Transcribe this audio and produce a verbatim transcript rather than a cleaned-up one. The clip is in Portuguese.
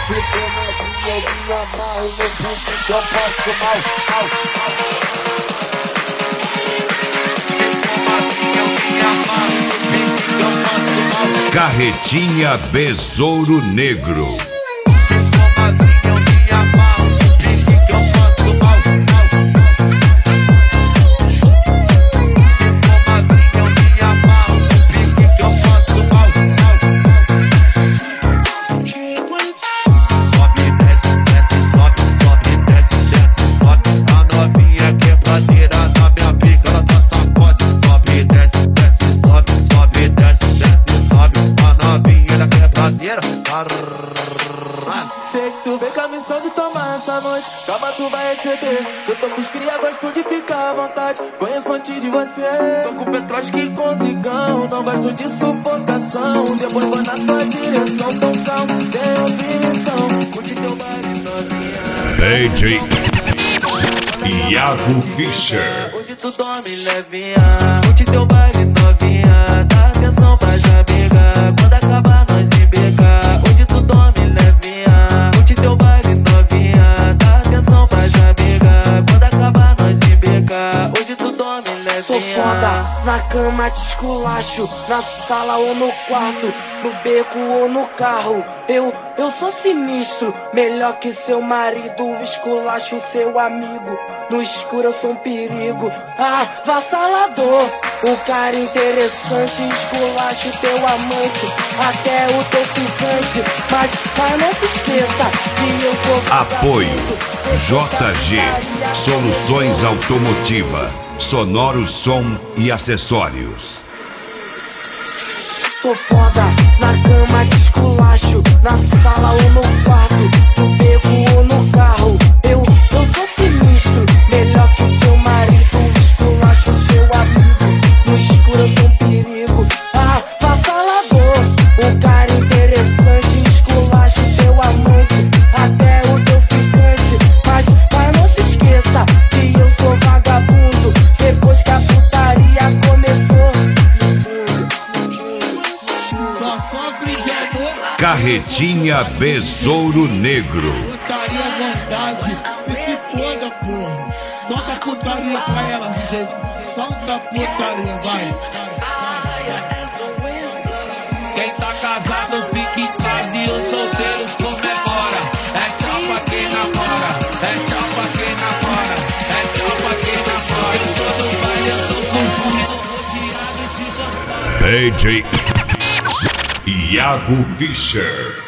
Ficou novinha, eu me amarro no bumbum que eu passo mal, mal, mal. Carretinha Besouro Negro. Sei que tu vem com a missão de tomar essa noite, calma tu vai receber. Se eu tô com os cria, gosto de ficar à vontade. Conheço antes de você. Tô com Petroski com zigão, não gosto de sufocação. Depois vou na tua direção, tão calmo, sem opinião. Curte teu baile novinha. D J Iago Fischer. Onde tu dorme levinha, curte teu baile novinha. Dá atenção pra já pegar, quando acabar nós se becar. Onde tu dorme levinha, curte teu baile novinha. Dá atenção pra já pegar, quando acabar nós se becar. Onde tu dorme levinha. Sou foda, na cama te esculacho, na sala ou no quarto, no beco ou no carro. Eu, eu sou sinistro, melhor que seu marido. Esculacho seu amigo, no escuro eu sou um perigo. Ah, vassalador, um cara interessante. Esculacho teu amante, até o teu ficante. Mas, mas não se esqueça que eu sou... Apoio J G Soluções Automotiva, sonoro som e acessórios. Sou foda, na cama te esculacho, na sala ou no quarto, no beco ou no carro. Eu, eu sou sinistro, melhor que seu marido. Esculacho seu amigo, no escuro eu sou um perigo. Ah, vassalador, um cara interessante. Esculacho seu amante, até o teu ficante. Mas, mas não se esqueça que eu sou vagabundo. Depois que a putaria começou, Carretinha Besouro Negro. Putaria à vontade, e se foda, porra. Solta a putaria pra ela, D J. Solta a putaria, vai. Quem tá casado fica em casa e os solteiros comemora. É tchau pra quem namora, é tchau pra quem namora, é tchau pra quem namora. Eu tô no baile, eu tô com fome, rodeado de D J Iago Fischer.